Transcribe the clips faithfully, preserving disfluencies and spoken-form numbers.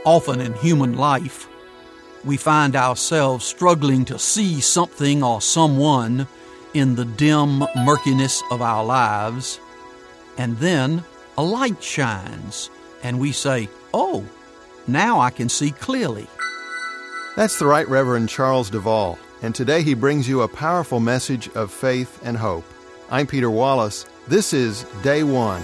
Often in human life, we find ourselves struggling to see something or someone in the dim murkiness of our lives, and then a light shines, and we say, "Oh, now I can see clearly." That's the Right Reverend Charles Duvall, and today he brings you a powerful message of faith and hope. I'm Peter Wallace. This is Day One.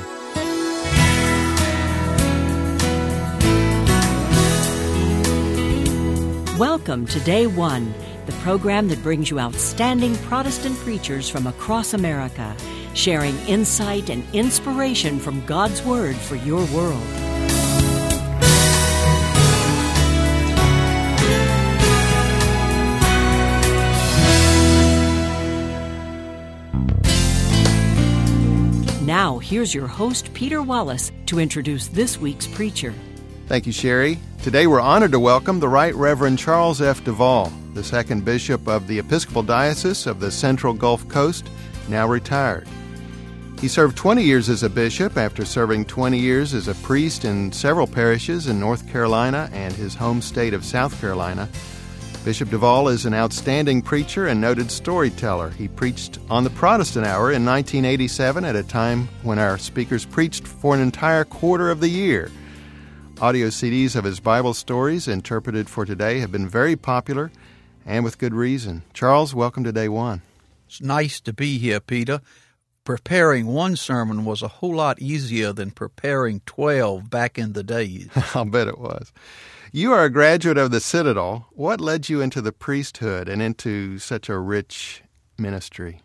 Welcome to Day One, the program that brings you outstanding Protestant preachers from across America, sharing insight and inspiration from God's Word for your world. Now, here's your host, Peter Wallace, to introduce this week's preacher. Thank you, Sherry. Today we're honored to welcome the Right Reverend Charles F. Duvall, the second bishop of the Episcopal Diocese of the Central Gulf Coast, now retired. He served twenty years as a bishop after serving twenty years as a priest in several parishes in North Carolina and his home state of South Carolina. Bishop Duvall is an outstanding preacher and noted storyteller. He preached on the Protestant Hour in nineteen eighty-seven at a time when our speakers preached for an entire quarter of the year. Audio C Ds of his Bible stories interpreted for today have been very popular, and with good reason. Charles, welcome to Day One. It's nice to be here, Peter. Preparing one sermon was a whole lot easier than preparing twelve back in the days. I'll bet it was. You are a graduate of the Citadel. What led you into the priesthood and into such a rich ministry?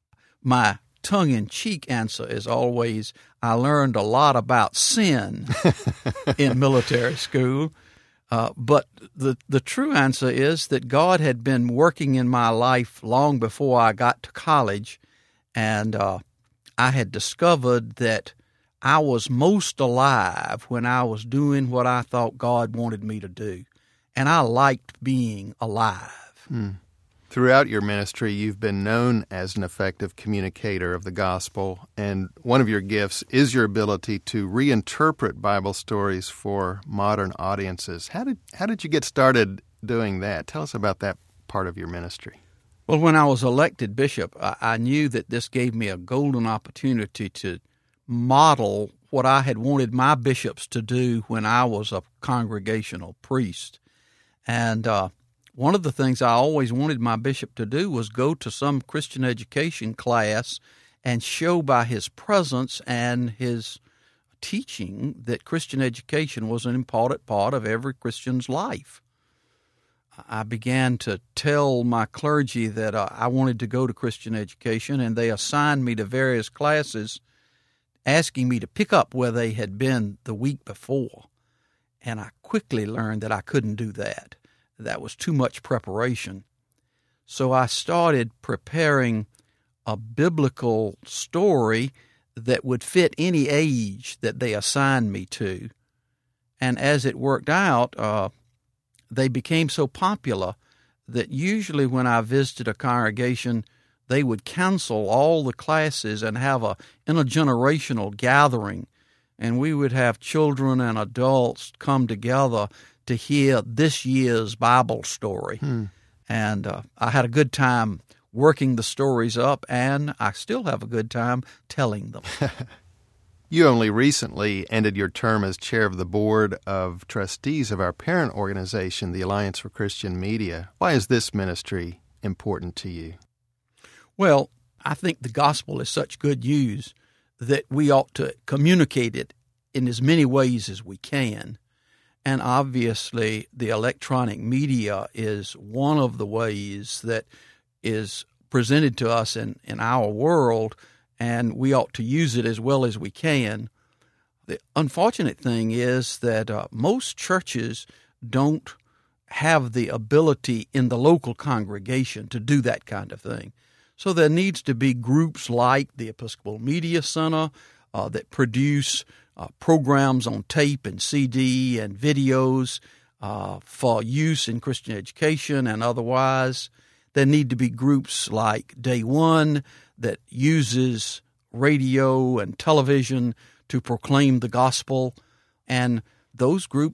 My tongue-in-cheek answer is always, I learned a lot about sin in military school. Uh, but the, the true answer is that God had been working in my life long before I got to college, and uh, I had discovered that I was most alive when I was doing what I thought God wanted me to do, and I liked being alive. Hmm. Throughout your ministry, you've been known as an effective communicator of the gospel, and one of your gifts is your ability to reinterpret Bible stories for modern audiences. How did how did you get started doing that? Tell us about that part of your ministry. Well, when I was elected bishop, I, I knew that this gave me a golden opportunity to model what I had wanted my bishops to do when I was a congregational priest. And uh, one of the things I always wanted my bishop to do was go to some Christian education class and show by his presence and his teaching that Christian education was an important part of every Christian's life. I began to tell my clergy that uh, I wanted to go to Christian education, and they assigned me to various classes, asking me to pick up where they had been the week before. And I quickly learned that I couldn't do that. That was too much preparation. So I started preparing a biblical story that would fit any age that they assigned me to. And as it worked out, uh, they became so popular that usually when I visited a congregation, they would cancel all the classes and have a intergenerational gathering, and we would have children and adults come together to hear this year's Bible story. Hmm. And uh, I had a good time working the stories up, and I still have a good time telling them. You only recently ended your term as chair of the board of trustees of our parent organization, the Alliance for Christian Media. Why is this ministry important to you? Well, I think the gospel is such good news that we ought to communicate it in as many ways as we can. And obviously, the electronic media is one of the ways that is presented to us in, in our world, and we ought to use it as well as we can. The unfortunate thing is that uh, most churches don't have the ability in the local congregation to do that kind of thing. So there needs to be groups like the Episcopal Media Center uh, that produce uh, programs on tape and C D and videos uh, for use in Christian education and otherwise. There need to be groups like Day One that uses radio and television to proclaim the gospel, and those groups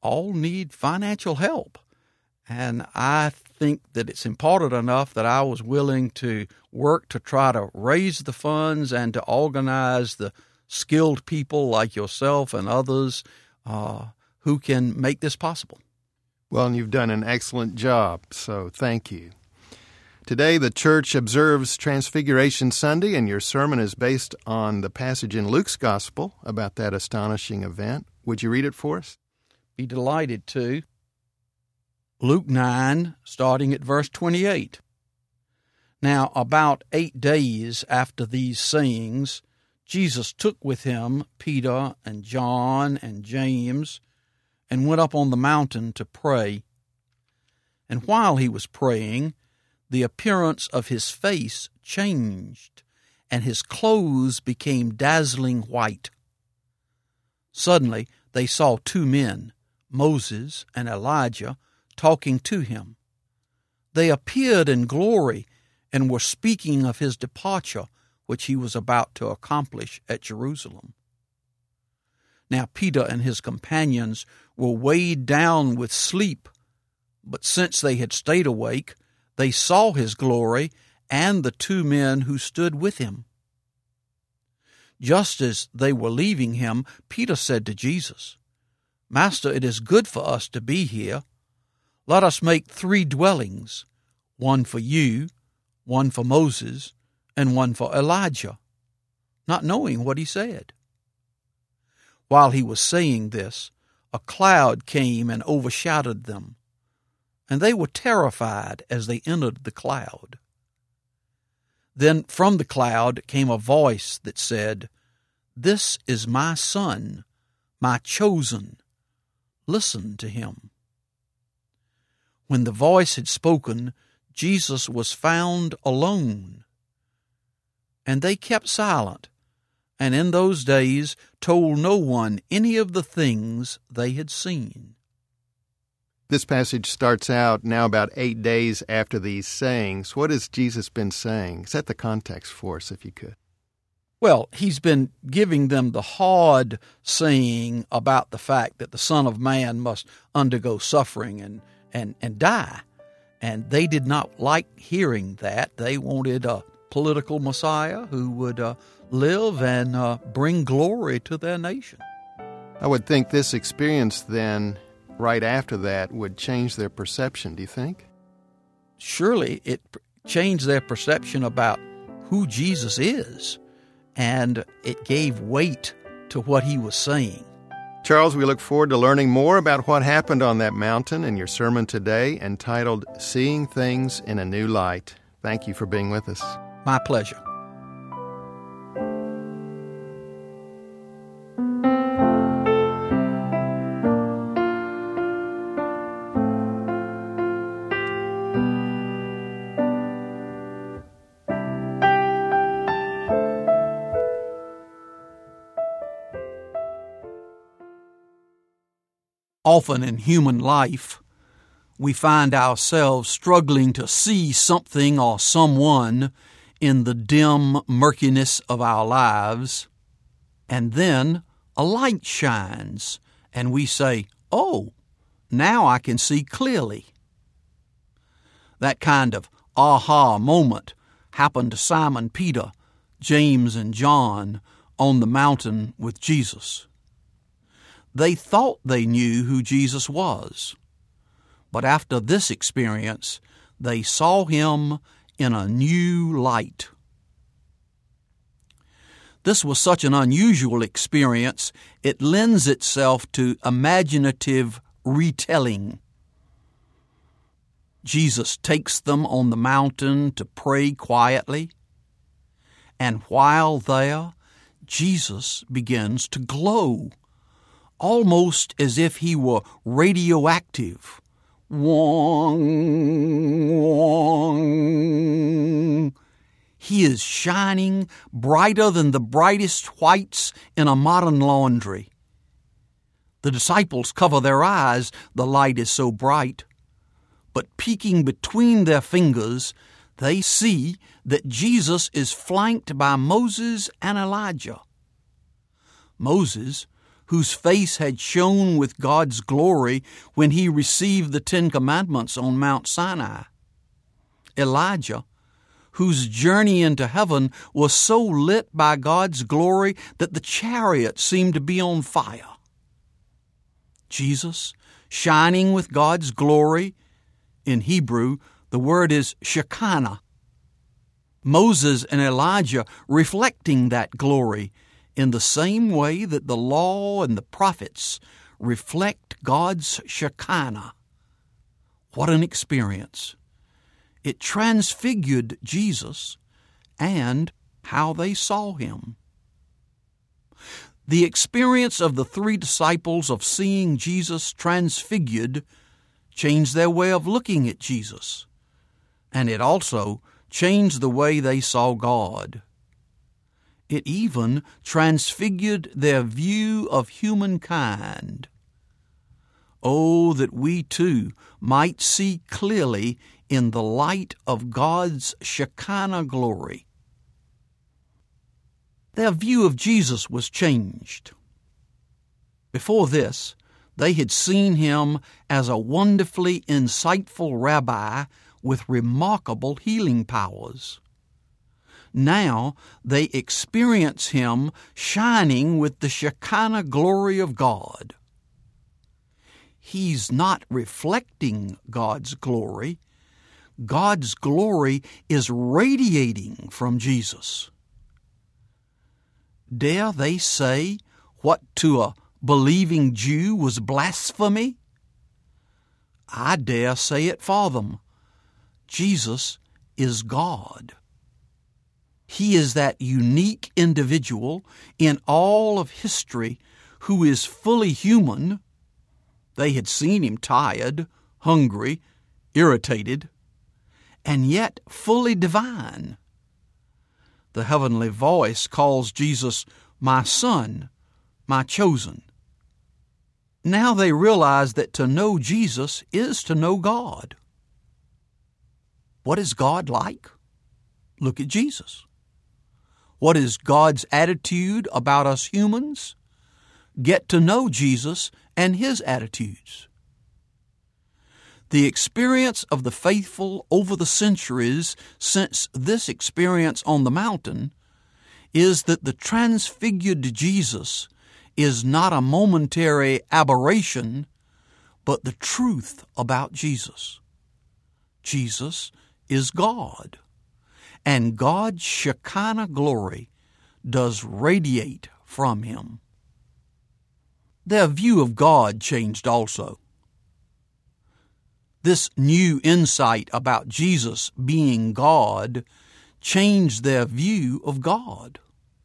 all need financial help. And I think that it's important enough that I was willing to work to try to raise the funds and to organize the skilled people like yourself and others uh, who can make this possible. Well, and you've done an excellent job, so thank you. Today, the church observes Transfiguration Sunday, and your sermon is based on the passage in Luke's Gospel about that astonishing event. Would you read it for us? Be delighted to. Luke nine, starting at verse twenty-eight. Now, about eight days after these sayings, Jesus took with him Peter and John and James and went up on the mountain to pray. And while he was praying, the appearance of his face changed, and his clothes became dazzling white. Suddenly they saw two men, Moses and Elijah, talking to him. They appeared in glory and were speaking of his departure, which he was about to accomplish at Jerusalem. Now Peter and his companions were weighed down with sleep, but since they had stayed awake, they saw his glory and the two men who stood with him. Just as they were leaving him, Peter said to Jesus, "Master, it is good for us to be here. Let us make three dwellings, one for you, one for Moses, and one for Elijah," not knowing what he said. While he was saying this, a cloud came and overshadowed them, and they were terrified as they entered the cloud. Then from the cloud came a voice that said, "This is my Son, my chosen. Listen to him." When the voice had spoken, Jesus was found alone. And they kept silent, and in those days told no one any of the things they had seen. This passage starts out now about eight days after these sayings. What has Jesus been saying? Set the context for us, if you could. Well, he's been giving them the hard saying about the fact that the Son of Man must undergo suffering and, and, and die. And they did not like hearing that. They wanted a political Messiah who would uh, live and uh, bring glory to their nation. I would think this experience then, right after that, would change their perception, do you think? Surely it changed their perception about who Jesus is, and it gave weight to what he was saying. Charles, we look forward to learning more about what happened on that mountain in your sermon today, entitled Seeing Things in a New Light. Thank you for being with us. My pleasure. Often in human life, we find ourselves struggling to see something or someone in the dim murkiness of our lives, and then a light shines, and we say, "Oh, now I can see clearly." That kind of aha moment happened to Simon Peter, James, and John on the mountain with Jesus. They thought they knew who Jesus was, but after this experience, they saw him in a new light. This was such an unusual experience, it lends itself to imaginative retelling. Jesus takes them on the mountain to pray quietly, and while there, Jesus begins to glow, almost as if he were radioactive. Wong, wong. He is shining brighter than the brightest whites in a modern laundry. The disciples cover their eyes, the light is so bright. But peeking between their fingers, they see that Jesus is flanked by Moses and Elijah. Moses, whose face had shone with God's glory when he received the Ten Commandments on Mount Sinai. Elijah, whose journey into heaven was so lit by God's glory that the chariot seemed to be on fire. Jesus, shining with God's glory. In Hebrew, the word is Shekinah. Moses and Elijah reflecting that glory in the same way that the law and the prophets reflect God's Shekinah. What an experience! It transfigured Jesus and how they saw him. The experience of the three disciples of seeing Jesus transfigured changed their way of looking at Jesus, and it also changed the way they saw God. It even transfigured their view of humankind. Oh, that we too might see clearly in the light of God's Shekinah glory. Their view of Jesus was changed. Before this, they had seen him as a wonderfully insightful rabbi with remarkable healing powers. Now they experience him shining with the Shekinah glory of God. He's not reflecting God's glory. God's glory is radiating from Jesus. Dare they say what to a believing Jew was blasphemy? I dare say it for them. Jesus is God. He is that unique individual in all of history who is fully human. They had seen him tired, hungry, irritated, and yet fully divine. The heavenly voice calls Jesus my son, my chosen. Now they realize that to know Jesus is to know God. What is God like? Look at Jesus. What is God's attitude about us humans? Get to know Jesus and his attitudes. The experience of the faithful over the centuries since this experience on the mountain is that the transfigured Jesus is not a momentary aberration, but the truth about Jesus. Jesus is God, and God's Shekinah glory does radiate from him. Their view of God changed also. This new insight about Jesus being God changed their view of God.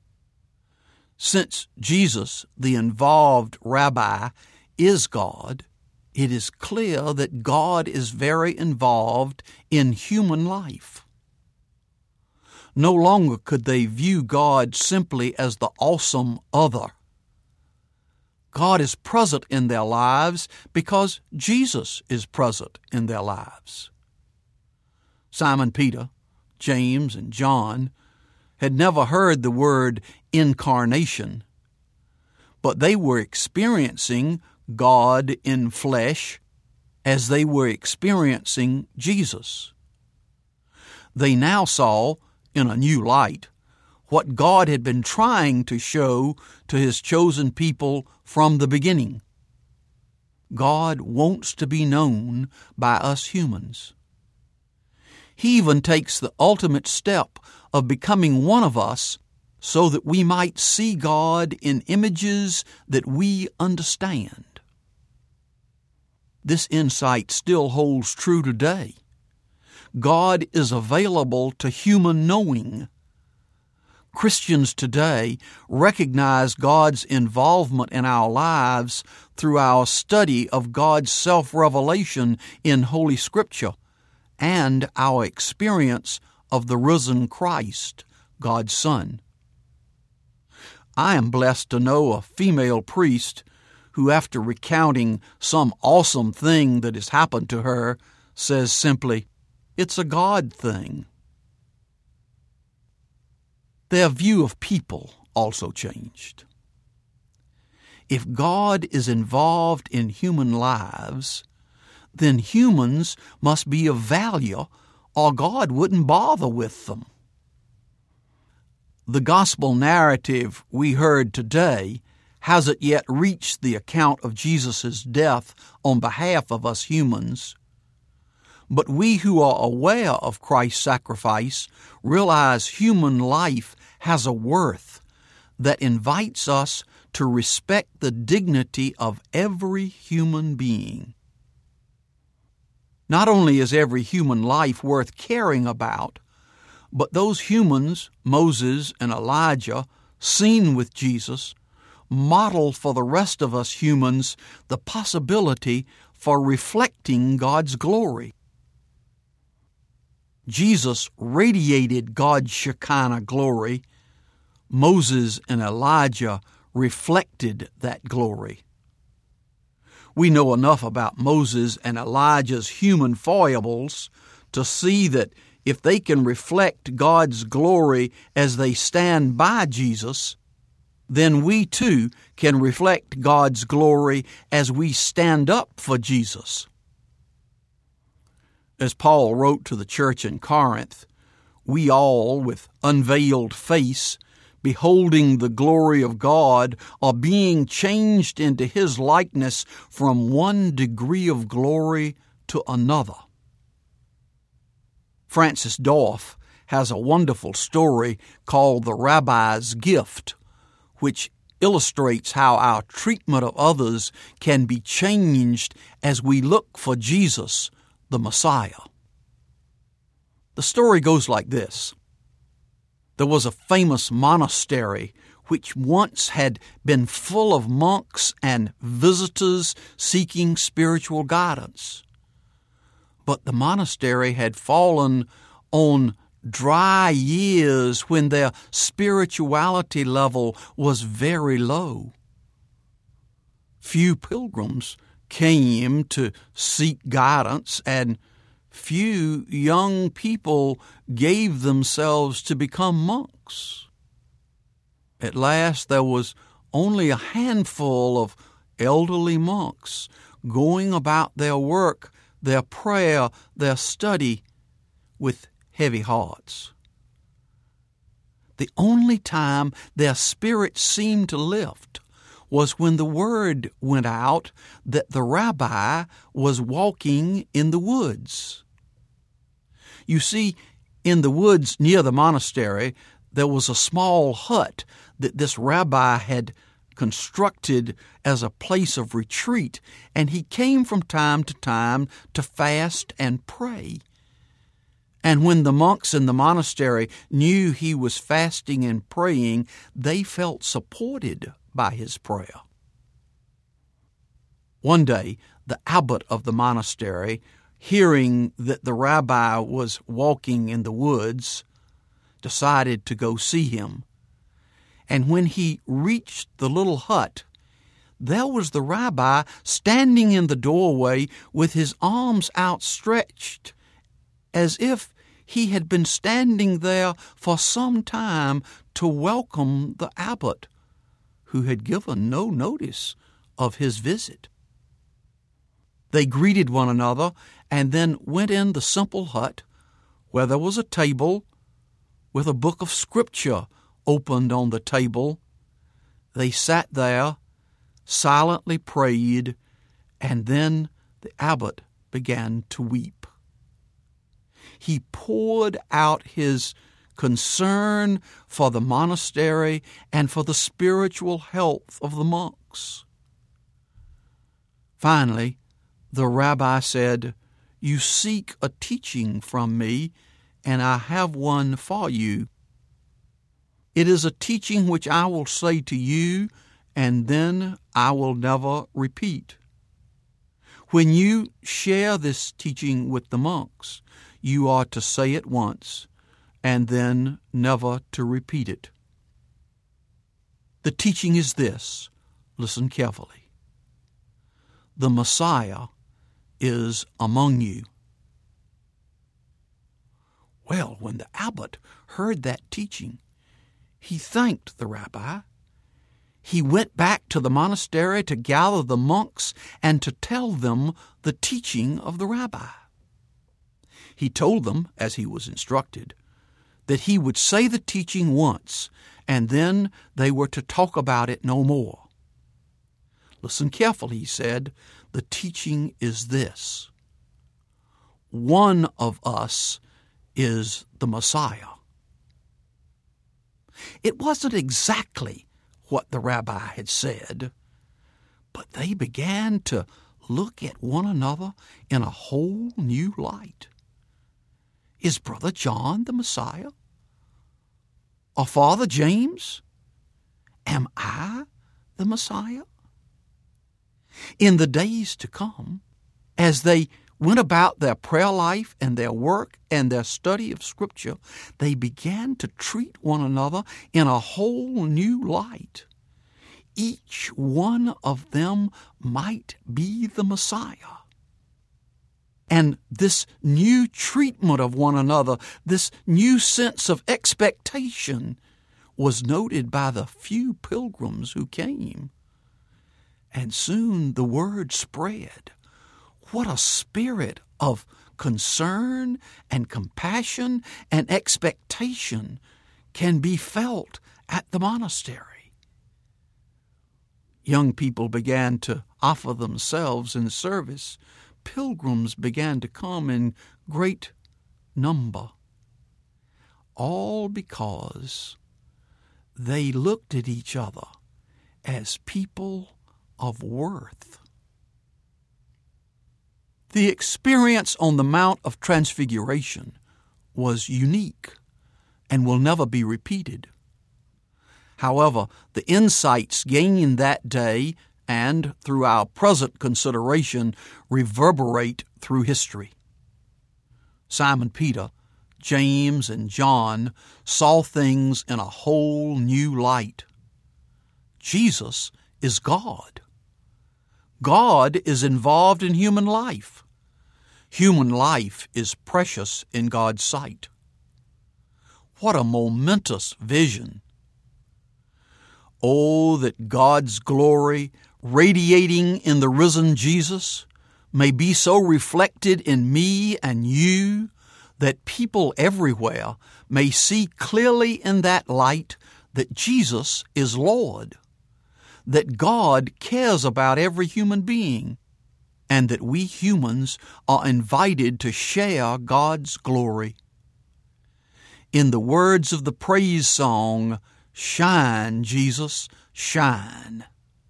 Since Jesus, the involved rabbi, is God, it is clear that God is very involved in human life. No longer could they view God simply as the awesome other. God is present in their lives because Jesus is present in their lives. Simon Peter, James, and John had never heard the word incarnation, but they were experiencing God in flesh as they were experiencing Jesus. They now saw, in a new light, what God had been trying to show to his chosen people from the beginning. God wants to be known by us humans. He even takes the ultimate step of becoming one of us so that we might see God in images that we understand. This insight still holds true today. God is available to human knowing. Christians today recognize God's involvement in our lives through our study of God's self-revelation in Holy Scripture and our experience of the risen Christ, God's Son. I am blessed to know a female priest who, after recounting some awesome thing that has happened to her, says simply, "It's a God thing." Their view of people also changed. if God is involved in human lives, then humans must be of value, or God wouldn't bother with them. The gospel narrative we heard today hasn't yet reached the account of Jesus' death on behalf of us humans. But we who are aware of Christ's sacrifice realize human life has a worth that invites us to respect the dignity of every human being. Not only is every human life worth caring about, but those humans, Moses and Elijah, seen with Jesus, model for the rest of us humans the possibility for reflecting God's glory. Jesus radiated God's Shekinah glory. Moses and Elijah reflected that glory. We know enough about Moses and Elijah's human foibles to see that if they can reflect God's glory as they stand by Jesus, then we too can reflect God's glory as we stand up for Jesus. As Paul wrote to the church in Corinth, we all, with unveiled face, beholding the glory of God, are being changed into His likeness from one degree of glory to another. Francis Dorff has a wonderful story called The Rabbi's Gift, which illustrates how our treatment of others can be changed as we look for Jesus, the Messiah. The story goes like this. There was a famous monastery which once had been full of monks and visitors seeking spiritual guidance. But the monastery had fallen on dry years when their spirituality level was very low. Few pilgrims came to seek guidance, and few young people gave themselves to become monks. At last there was only a handful of elderly monks going about their work, their prayer, their study with heavy hearts. The only time their spirits seemed to lift was when the word went out that the rabbi was walking in the woods. You see, in the woods near the monastery, there was a small hut that this rabbi had constructed as a place of retreat, and he came from time to time to fast and pray. And when the monks in the monastery knew he was fasting and praying, they felt supported by his prayer. One day, the abbot of the monastery, hearing that the rabbi was walking in the woods, decided to go see him. And when he reached the little hut, there was the rabbi standing in the doorway with his arms outstretched, as if he had been standing there for some time to welcome the abbot, who had given no notice of his visit. They greeted one another and then went in the simple hut, where there was a table with a book of Scripture opened on the table. They sat there, silently prayed, and then the abbot began to weep. He poured out his concern for the monastery and for the spiritual health of the monks. Finally, the rabbi said, "You seek a teaching from me, and I have one for you. It is a teaching which I will say to you, and then I will never repeat. When you share this teaching with the monks, you are to say it once, and then never to repeat it. The teaching is this. Listen carefully. The Messiah is among you." Well, when the abbot heard that teaching, he thanked the rabbi. he went back to the monastery to gather the monks and to tell them the teaching of the rabbi. He told them, as he was instructed, that he would say the teaching once, and then they were to talk about it no more. Listen carefully, he said. The teaching is this: one of us is the Messiah. It wasn't exactly what the rabbi had said, but they began to look at one another in a whole new light. Is Brother John the Messiah? Or Father James? Am I the Messiah? In the days to come, as they went about their prayer life and their work and their study of Scripture, they began to treat one another in a whole new light. Each one of them might be the Messiah. And this new treatment of one another, this new sense of expectation, was noted by the few pilgrims who came. And soon the word spread. What a spirit of concern and compassion and expectation can be felt at the monastery. Young people began to offer themselves in service. Pilgrims began to come in great number, all because they looked at each other as people of worth. The experience on the Mount of Transfiguration was unique and will never be repeated. However, the insights gained that day and through our present consideration reverberate through history. Simon Peter, James, and John saw things in a whole new light. Jesus is God. God is involved in human life. Human life is precious in God's sight. What a momentous vision! Oh, that God's glory, radiating in the risen Jesus, may be so reflected in me and you that people everywhere may see clearly in that light that Jesus is Lord, that God cares about every human being, and that we humans are invited to share God's glory. In the words of the praise song, "Shine, Jesus, shine."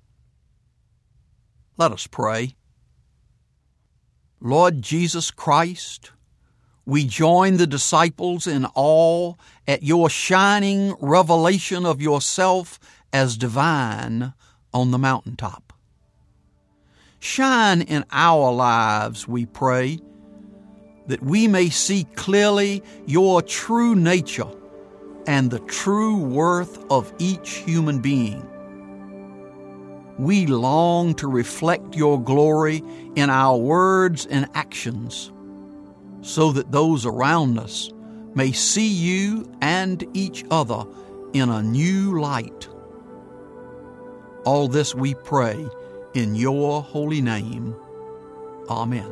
Let us pray. Lord Jesus Christ, we join the disciples in awe at your shining revelation of yourself as divine on the mountaintop. Shine in our lives, we pray, that we may see clearly your true nature and the true worth of each human being. We long to reflect your glory in our words and actions, so that those around us may see you and each other in a new light. All this we pray in your holy name. Amen.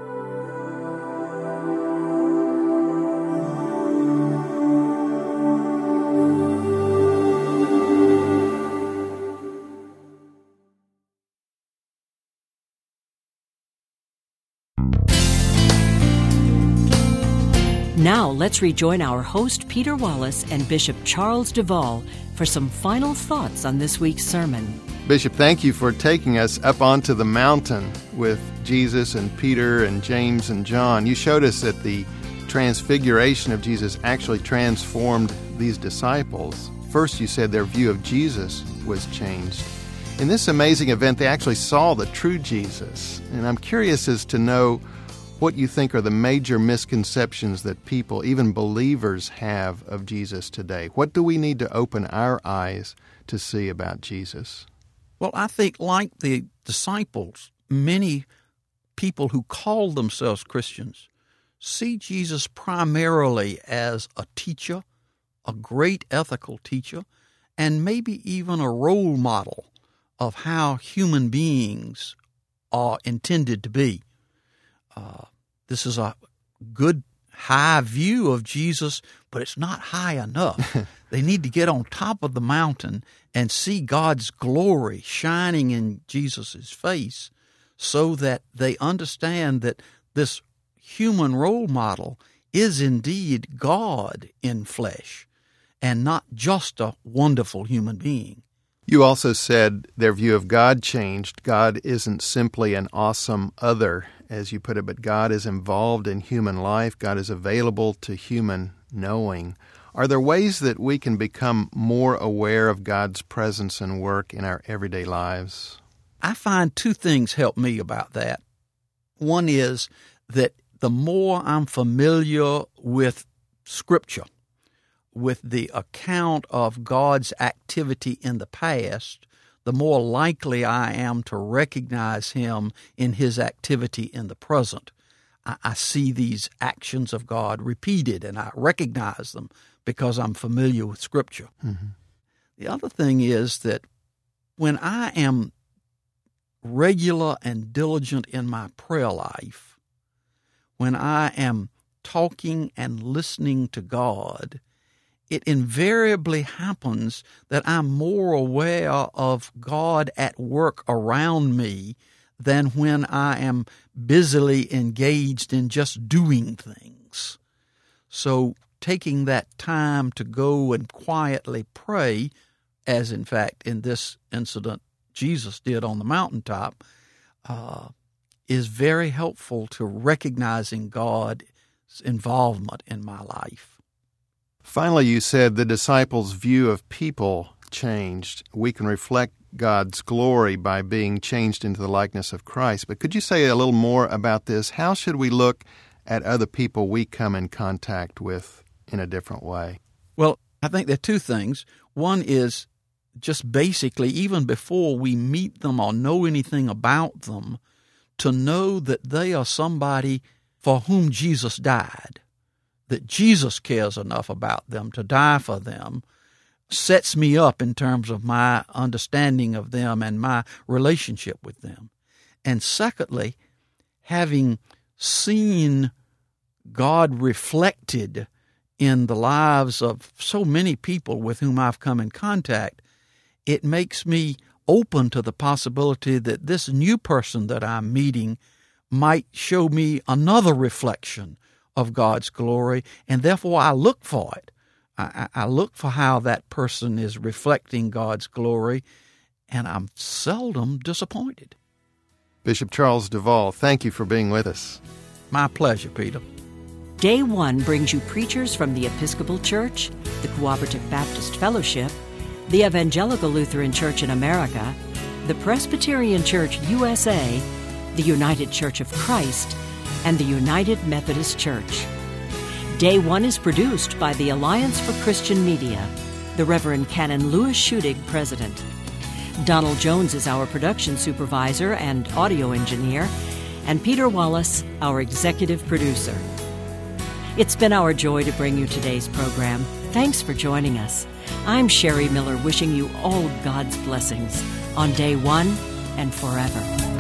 Now let's rejoin our host, Peter Wallace, and Bishop Charles Duvall for some final thoughts on this week's sermon. Bishop, thank you for taking us up onto the mountain with Jesus and Peter and James and John. You showed us that the transfiguration of Jesus actually transformed these disciples. First, you said their view of Jesus was changed. In this amazing event, they actually saw the true Jesus. And I'm curious as to know what you think are the major misconceptions that people, even believers, have of Jesus today. What do we need to open our eyes to see about Jesus? Well, I think like the disciples, many people who call themselves Christians see Jesus primarily as a teacher, a great ethical teacher, and maybe even a role model of how human beings are intended to be. Uh, this is a good high view of Jesus, but it's not high enough. They need to get on top of the mountain and see God's glory shining in Jesus' face so that they understand that this human role model is indeed God in flesh and not just a wonderful human being. You also said their view of God changed. God isn't simply an awesome other, as you put it, but God is involved in human life. God is available to human knowing. Are there ways that we can become more aware of God's presence and work in our everyday lives? I find two things help me about that. One is that the more I'm familiar with Scripture, with the account of God's activity in the past, the more likely I am to recognize Him in His activity in the present. I, I see these actions of God repeated, and I recognize them because I'm familiar with Scripture. Mm-hmm. The other thing is that when I am regular and diligent in my prayer life, when I am talking and listening to God, it invariably happens that I'm more aware of God at work around me than when I am busily engaged in just doing things. So taking that time to go and quietly pray, as in fact in this incident Jesus did on the mountaintop, uh, is very helpful to recognizing God's involvement in my life. Finally, you said the disciples' view of people changed. We can reflect God's glory by being changed into the likeness of Christ. But could you say a little more about this? How should we look at other people we come in contact with in a different way? Well, I think there are two things. One is just basically, even before we meet them or know anything about them, to know that they are somebody for whom Jesus died, that Jesus cares enough about them to die for them, sets me up in terms of my understanding of them and my relationship with them. And secondly, having seen God reflected in the lives of so many people with whom I've come in contact, it makes me open to the possibility that this new person that I'm meeting might show me another reflection of God's glory, and therefore I look for it. I, I look for how that person is reflecting God's glory, and I'm seldom disappointed. Bishop Charles Duvall, thank you for being with us. My pleasure, Peter. Day One brings you preachers from the Episcopal Church, the Cooperative Baptist Fellowship, the Evangelical Lutheran Church in America, the Presbyterian Church U S A, the United Church of Christ, and the United Methodist Church. Day One is produced by the Alliance for Christian Media, the Reverend Canon Louis Schudig, President. Donald Jones is our production supervisor and audio engineer, and Peter Wallace, our executive producer. It's been our joy to bring you today's program. Thanks for joining us. I'm Sherry Miller, wishing you all God's blessings on Day One and forever.